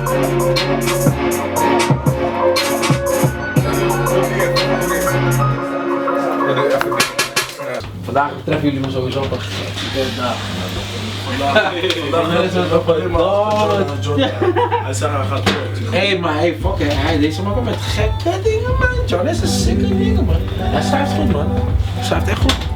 Vandaag treffen jullie me sowieso op een gekke dag. Vandaag is het ook helemaal. Hij zei hij gaat door. Hé, maar hey, fuck hey, deze man komt met gekke dingen, man. John, dit is een sikke dingen, man. Hij schrijft goed, man. Hij schrijft echt goed.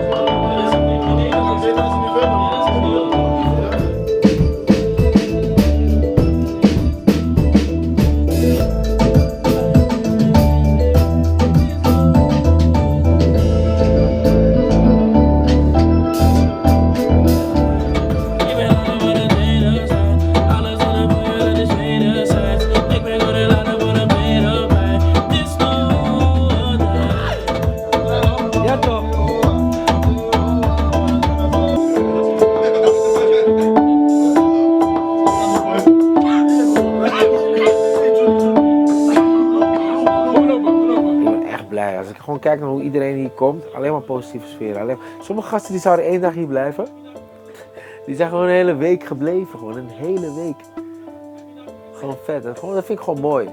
Als ik gewoon kijk naar hoe iedereen hier komt, alleen maar positieve sfeer. Sommige gasten die zouden 1 dag hier blijven, die zijn gewoon een hele week gebleven, gewoon een hele week. Gewoon vet, dat vind ik gewoon mooi.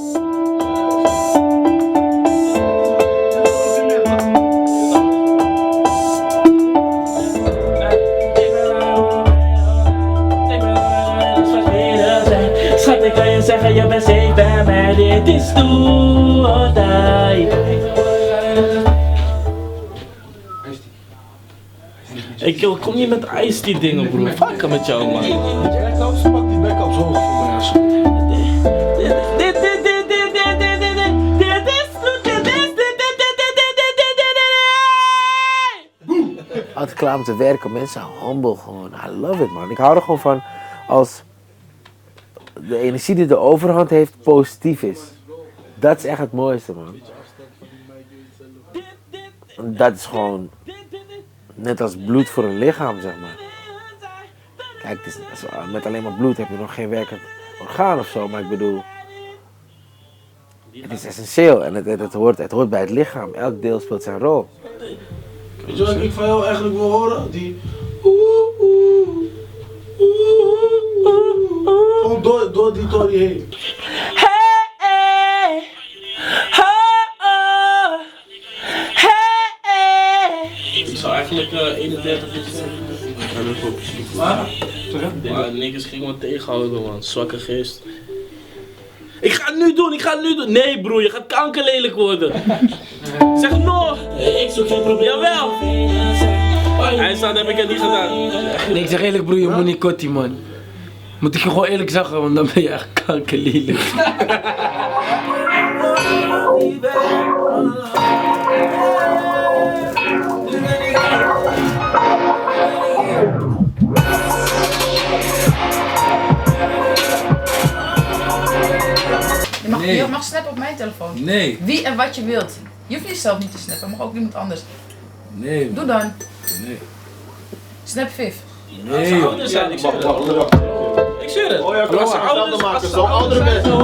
Schat, ik kan je zeggen, je bent safe bij mij, dit is do or die. Ik kom niet met ice die dingen, broer. Fuck met jou, man. Jij koopt, pak die bek op zo'n Altijd klaar om te werken, mensen humble gewoon. I love it, man. Ik hou er gewoon van als de energie die de overhand heeft positief is. Dat is echt het mooiste, man. Dat is gewoon net als bloed voor een lichaam, zeg maar. Kijk, met alleen maar bloed heb je nog geen werkend orgaan of zo, maar ik bedoel, het is essentieel en het hoort bij het lichaam. Elk deel speelt zijn rol. Weet je wat ik van jou eigenlijk wil horen? Die gewoon door die tory heen. Hey, ik zou eigenlijk 31 zijn. Maar niks ging me tegenhouden, man. Zwakke geest. Ik ga het nu doen. Nee, broer, je gaat kankerlelijk worden. Zeg no. Ik zoek geen probleem. Jawel. Hij staat, heb ik het niet gedaan. Nee, ik zeg eerlijk, broer, je moet niet kotti, man. Moet ik je gewoon eerlijk zeggen, want dan ben je echt kankerlelijk. Je mag snappen op mijn telefoon. Nee. Wie en wat je wilt. Je hoeft jezelf niet te snappen, mag ook iemand anders. Nee. Doe dan. Nee. Snap Viv. Nee. Ik zweer het. Oh ja, ik kan ze ouder maken, zo oudere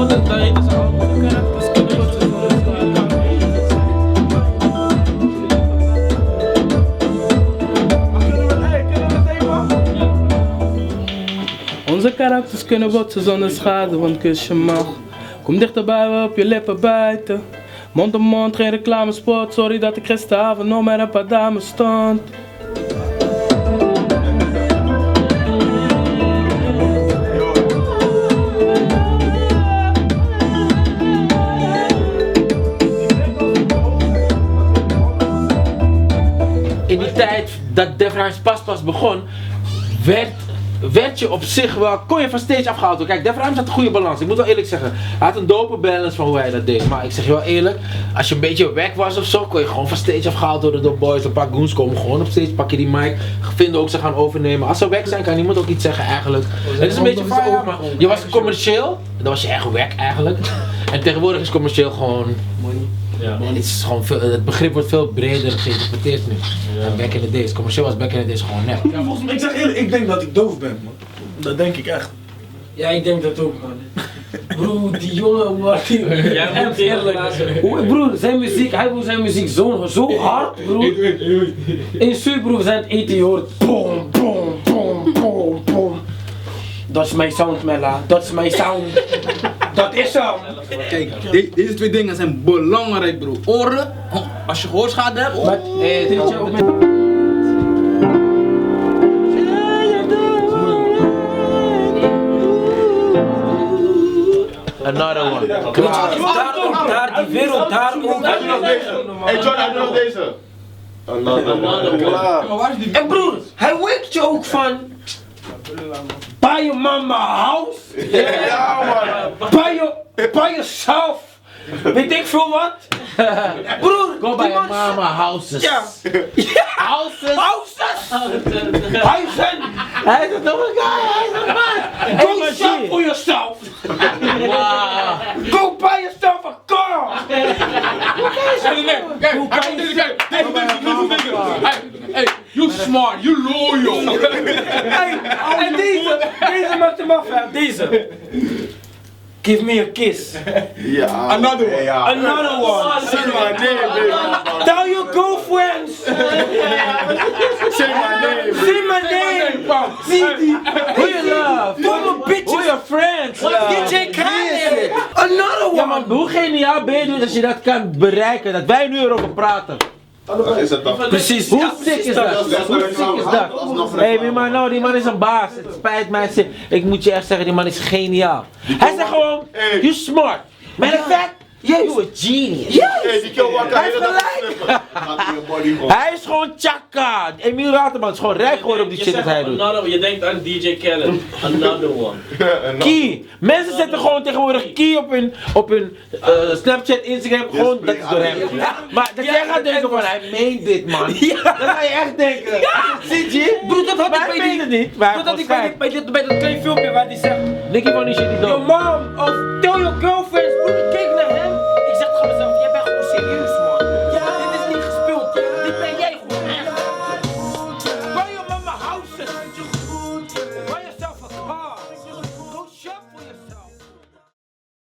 Onze karakters kunnen botsen zonder schade, want kus je mag. Kom dichterbij, we op je lippen bijten. Mond op mond, geen reclamespot. Sorry dat ik gisteravond nog met een paar dames stond. In die tijd dat Def Rhymes pas begon, werd je op zich wel, kon je van stage afgehaald worden. Kijk, Def Rhymes had een goede balans, ik moet wel eerlijk zeggen. Hij had een dope balance van hoe hij dat deed. Maar ik zeg je wel eerlijk, als je een beetje weg was of zo, kon je gewoon van stage afgehaald worden door boys. Een paar goons komen gewoon op stage, pak je die mic, vinden ook ze gaan overnemen. Als ze weg zijn, kan niemand ook iets zeggen eigenlijk. Het is een beetje van, ja, maar je was commercieel, dan was je echt weg eigenlijk. En tegenwoordig is commercieel gewoon... Ja. Het, is gewoon het begrip wordt veel breder geïnterpreteerd nu. Ja. En back in the days, commercieel was back in the days gewoon nep. Ja, volgens mij, ik zeg eerlijk, ik denk dat ik doof ben, man. Dat denk ik echt. Ja, ik denk dat ook, man. Broer, die jongen wordt hier. Echt eerlijk. Broer, zijn muziek, hij wil zijn muziek zo hard, broer. In Zuid, broer, we zijn het eten, je hoort boom, boom, boom, boom, boom. Dat is mijn sound, Mella. Dat is mijn sound. Dat is zo. Kijk, deze twee dingen zijn belangrijk, bro. Oren, als je gehoorschade hebt. Maar, dit is ook met... Another one. Daar, die wereld daar ook. Hey John, heb je nog deze? En broer, hij wekt je ook van... Buy your mama a house. Ja man. Buy yourself. Weet ik veel wat? Broer, Go by your mama houses. Ja. Houses. Huizen. Hij is het nog een guy, hij is een man. Go shop for yourself. Wow. Go buy yourself a car. Hey, you smart, you loyal. Hey, en deze maakt hem af, hè. Deze. Give me a kiss. Ja. Another one. Ja. Another one. Say my name, baby. Tell your girlfriends. Say my name. Say my name. See die. Who you love? Domme bitches. Who your friends? DJ Khaled. Another Ja one. man, hoe geniaal ben je dus als je dat kan bereiken, dat wij nu erover praten. Is het toch? Precies. Hoe sick is dat? Hoe sick is dat? Hé, die man is een baas. Het spijt mij, ik moet je echt zeggen, die man is geniaal. Hij zegt gewoon, you smart. Matter of fact, you a genius. Hey, die kill wakker. Hij is gelijk. Hij is gewoon chaka. Emiel Raterman is gewoon rijk geworden op die shit dat hij doet. Je denkt aan DJ Khaled. Another one. Key. Mensen zetten gewoon tegenwoordig key op hun Snapchat, Instagram, gewoon dat is door hem. Maar dat jij gaat denken van hij meent dit man. Dat ga je echt denken. Zit je? Broer, dat had ik Maar bij hij die... meent het niet. Maar hij Dat had ik gewoon bij dat kleine filmpje waar die zegt... Nicky van die shit die Your dood. mom of tell your girlfriends.